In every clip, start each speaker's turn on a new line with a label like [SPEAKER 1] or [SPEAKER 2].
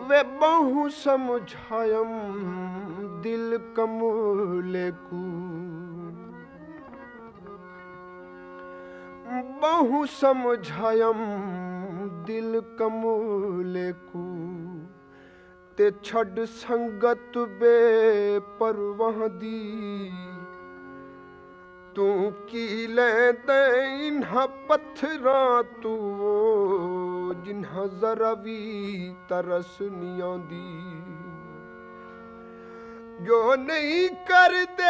[SPEAKER 1] वे बहु समझायम दिल कमूले को, बहु समझायम दिल कमूले को, ते छड़ संगत बेपरवाह दी। तू की लैंदे इन्हां पत्थरां तू जिन्हां जरा भी तरस नहीं आंदी। जो नहीं करदे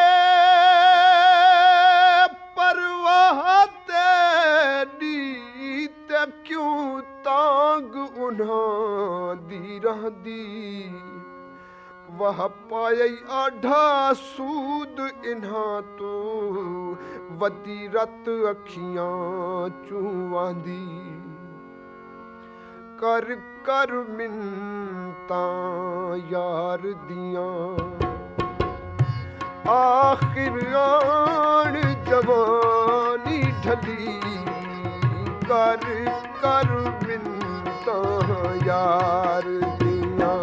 [SPEAKER 1] परवाह तेरी, ते क्यों तांग उन्हां दी रहंदी। वह पाए आढ़ा सूद इन्हां तो वदी रत अखियां चूवांदी। कर कर मिन्नतां यार दियां, आखिर आन जवानी ढली। कर कर मिन्नतां यार दियां,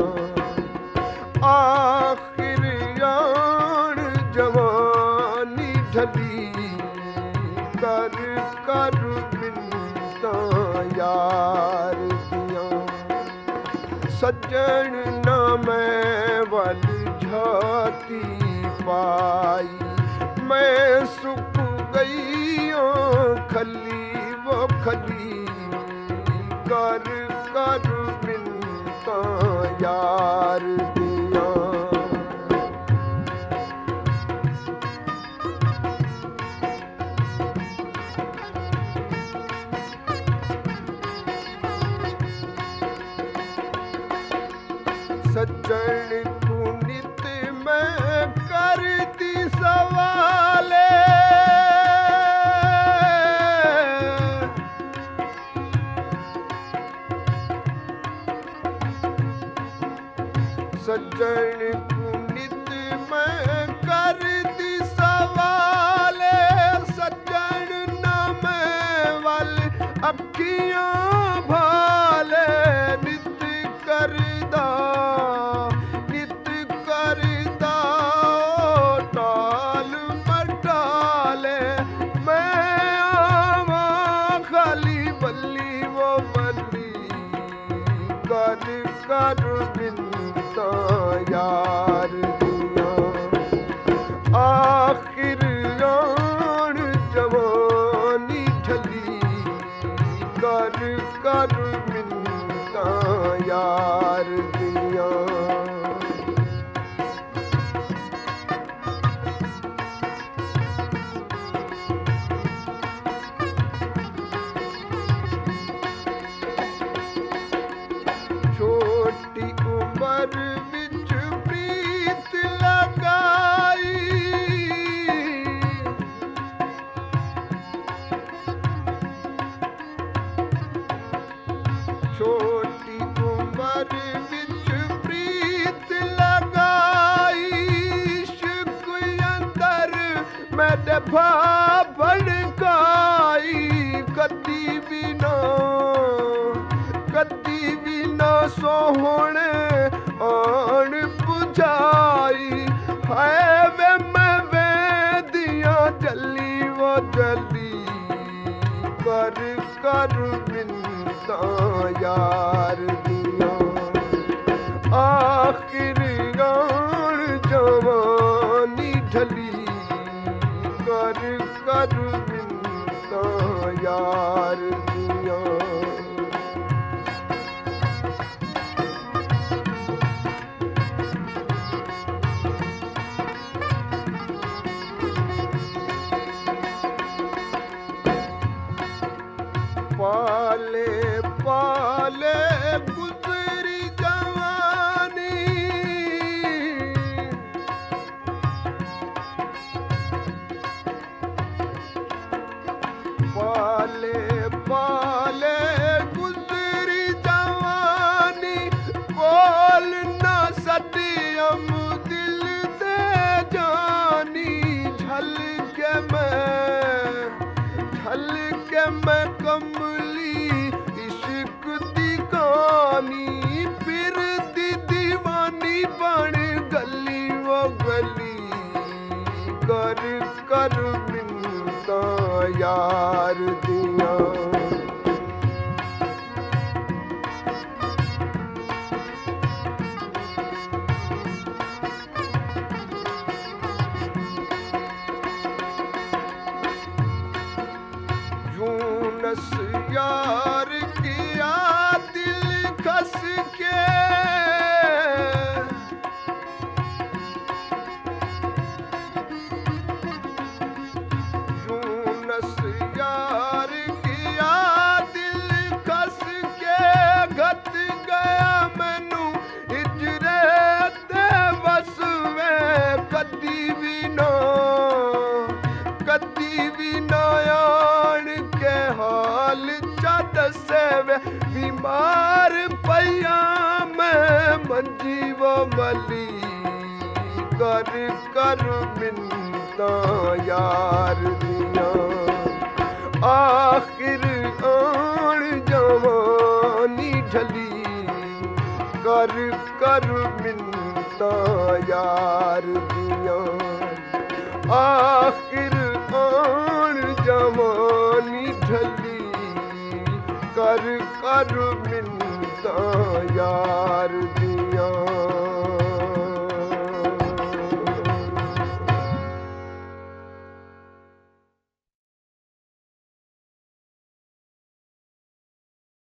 [SPEAKER 1] आखिर आन जवानी ढली। कर कर मिन्नतां यार दियां। सज्जन ना मैं वल झाती पाई, मैं सुख गई खली वो खली। कर कर मिन्नतां यार दियां। सज्जन को नित मैं करती सवाले, सज्जन को नित मैं करती सवाले। सज्जन ना मैं वल अखियां भाले। नित करदा टाल मटाले। मैं आवा खाली बल्ली वो बल्ली। कर कर मिन्नतां यार दियां, आखिर आन जवानी ढली। कर कर मिन्नतां यार दियां। छोटी उम्र विच प्रीत लगाई, छोटी उम्र विच प्रीत लगाई। इश्क अंदर मैंने भा भड़काई। कदी भी ना सोहणे आन बुझाई। है वे मैं वेदियां जली वो जली। कर कर मिन्नतां यार दियां, आखिर आन जवानी ढली। कर कर मिन्नतां यार दियां। पाले पाले गुजरी जवानी। पाले पाले गुजरी जवानी। बोल ना सदियम दिल दे जानी। झल के मैं कमली इश्क यार दियां। यूनुस यार किया दिल खस के, यूनुस यार किया दिल खस के, घत गया मैनू हिजरे ते बस वे, कदी भी ना आन के हाल चा दसे वे, बीमार पया मैं मंजी वो मली, कर कर मिन्नता यार दियां। आखिर आन जवानी ढली, कर कर मिन्नता यार दियां। आखिर आन जवानी ढली, कर कर मिन्नता यार